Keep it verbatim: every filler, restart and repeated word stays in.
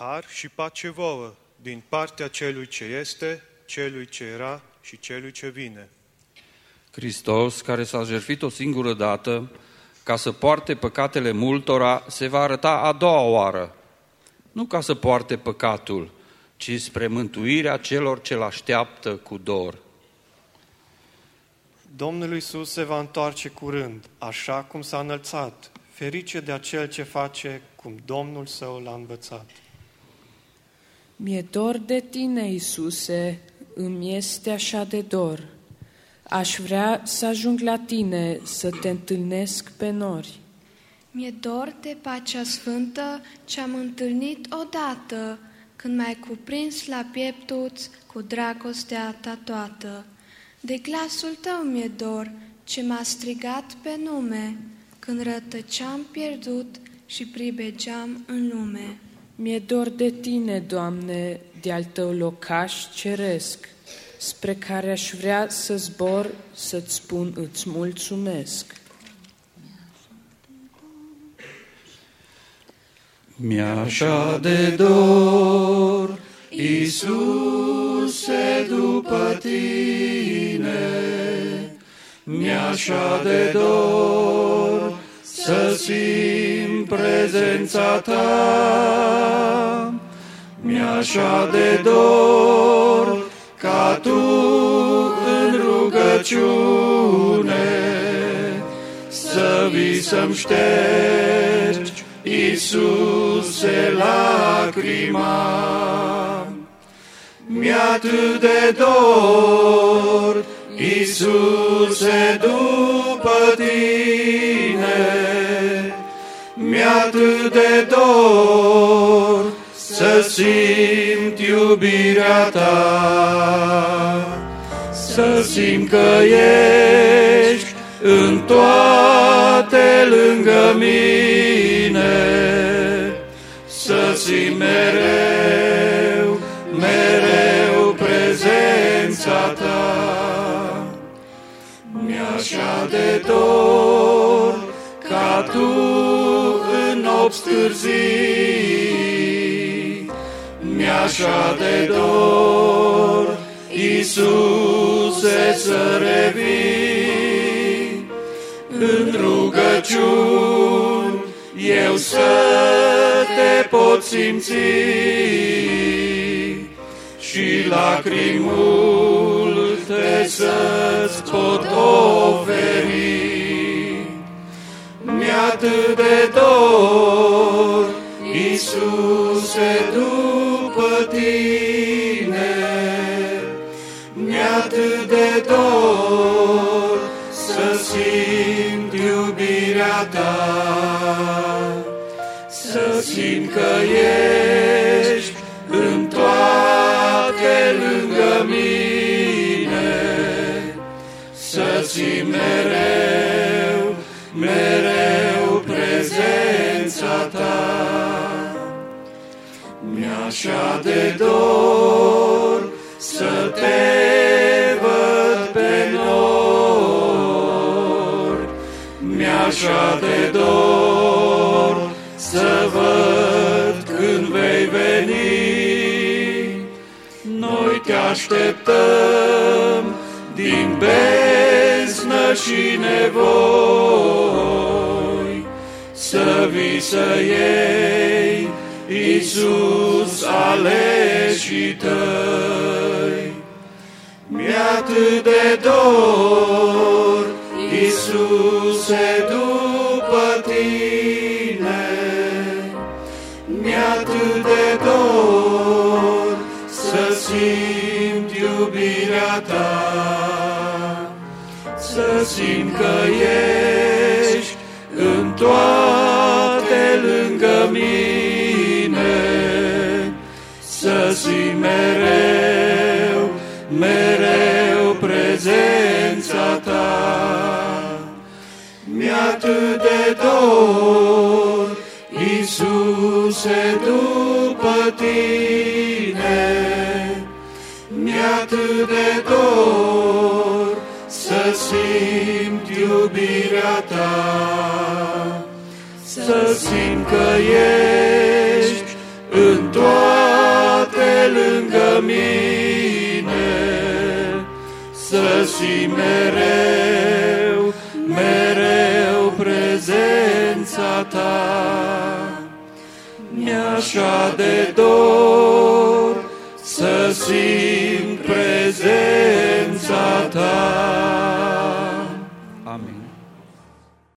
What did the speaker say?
Har și pace vouă din partea celui ce este, celui ce era și celui ce vine. Hristos, care s-a jertfit o singură dată, ca să poarte păcatele multora, se va arăta a doua oară, nu ca să poarte păcatul, ci spre mântuirea celor ce-L așteaptă cu dor. Domnul Iisus se va întoarce curând, așa cum s-a înălțat, ferice de acel ce face cum Domnul său l-a învățat. Mi-e dor de tine, Iisuse, îmi este așa de dor. Aș vrea să ajung la tine, să te întâlnesc pe nori. Mi-e dor de pacea sfântă ce-am întâlnit odată, când m-ai cuprins la pieptuți cu dragostea ta toată. De glasul tău mi-e dor ce m-a strigat pe nume, când rătăceam pierdut și pribegeam în lume. Mi-e dor de tine, Doamne, de-al tău locaș ceresc, spre care aș vrea să zbor, să-ți spun îți mulțumesc. Mi-așa de dor, Iisuse, după tine, mi-așa de dor să simt prezența ta, mi-așa de dor ca tu în rugăciune să vii să-mi ștergi, Iisuse, lacrima. Mi-atât de dor, Iisuse, după tine, mi-atât de dor să simt iubirea ta, să simt că ești în toate lângă mine, să simt mereu, mereu prezența ta. Mi-așa de dor ca tu în nopți târzii, mi-așa de dor, Iisuse, să revii în rugăciuni, eu să te pot simți și lacrimul te să-ți pot oferi. Mi-atât de dor, Iisuse, după tine, mi-atât de dor să simt iubirea ta, să simt că ești în toate lângă mine, să simt mereu, mereu prezența ta. Mi-așa de dor să te văd pe nori, mi-așa de dor să văd când vei veni. Noi te așteptăm din beznă și nevoi, să vii să iei, Iisus, aleșii tăi. Mi-atât de dor, Iisuse, după tine, mi-atât de dor să simt iubirea ta, să simt că ești în toate lângă mine, să simt mereu, mereu prezența ta. Mi-atât de dor, Iisuse, după tine, mi-atât de dor să simt iubirea ta, să simt că ești în toate să simt mereu, mereu prezența ta. Mi-așa de dor să simt prezența